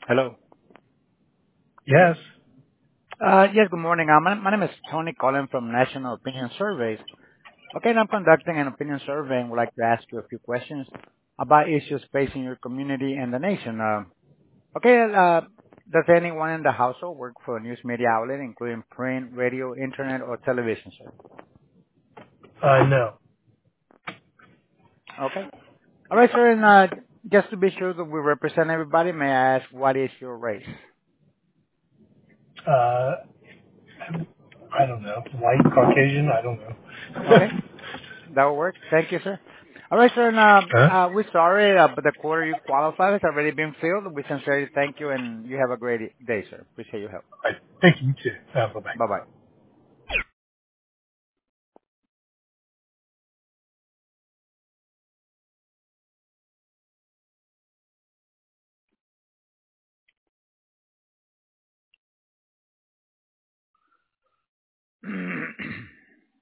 Hello. Yes. Yes, good morning. My name is Tony calling from National Opinion Surveys. Okay, and I'm conducting an opinion survey and would like to ask you a few questions about issues facing your community and the nation. Does anyone in the household work for a news media outlet, including print, radio, internet, or television, sir? No. Okay. All right, sir, and just to be sure that we represent everybody, may I ask what is your race? Uh, I don't know. White, Caucasian, I don't know. Okay. That will work. Thank you, sir. All right, sir. And, Huh? we're sorry, but the quarter you qualified has already been filled. We sincerely thank you, and you have a great day, sir. Appreciate your help. All right. Thank you, you too. Bye-bye. Bye-bye.